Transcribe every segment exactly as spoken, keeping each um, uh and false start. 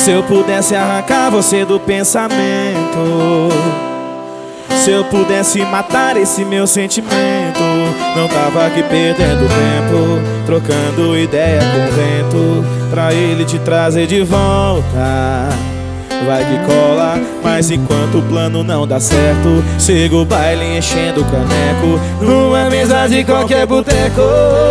Se eu pudesse arrancar você do pensamento, se eu pudesse matar esse meu sentimento, não tava aqui perdendo tempo, trocando ideia com o vento, pra ele te trazer de volta. Vai que cola, mas enquanto o plano não dá certo, sigo o baile enchendo o caneco, numa mesa de qualquer boteco,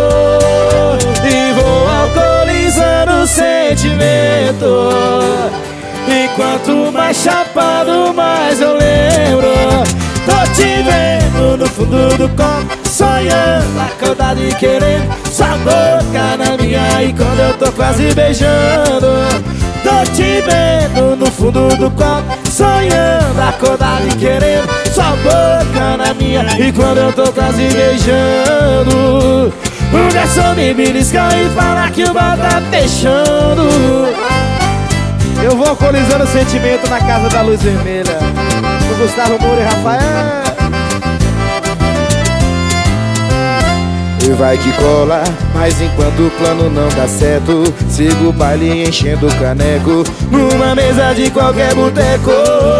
e vou alcoolizando o sentimento. Enquanto mais chapado, mais eu lembro. Tô te vendo no fundo do copo, sonhando, acordado e querendo sua boca na minha. E quando eu tô quase beijando, tô te vendo no fundo do copo, sonhando, acordado e querendo sua boca na minha. E quando eu tô quase beijando, o garçom me belisca e fala que o bar tá fechando. Eu vou alcoolizando o sentimento na casa da luz vermelha, com Gustavo Moura e Rafael. E vai que cola, mas enquanto o plano não dá certo, sigo o baile enchendo o caneco, numa mesa de qualquer boteco.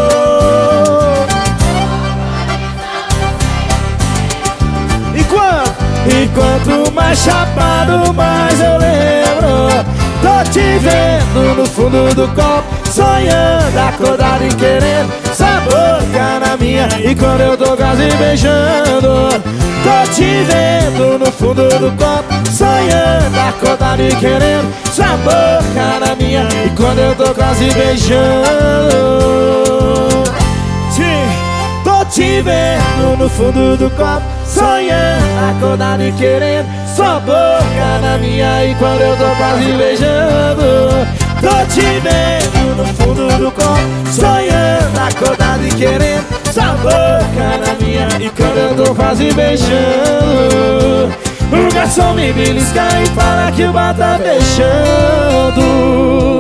Enquanto, enquanto mais chapado, mais eu lembro. Tô te vendo no fundo do copo, sonhando, acordado e querendo sua boca na minha. E quando eu tô quase beijando, tô te vendo no fundo do copo, sonhando, acordado e querendo sua boca na minha. E quando eu tô quase beijando, sim, tô te vendo no fundo do copo, sonhando, acordado e querendo sua boca na minha. E quando eu tô quase beijando, tô te vendo no fundo do copo, sonhando, acordado e querendo sua boca na minha. E quando eu tô quase beijando, o garçom me belisca e fala que o bar tá fechando.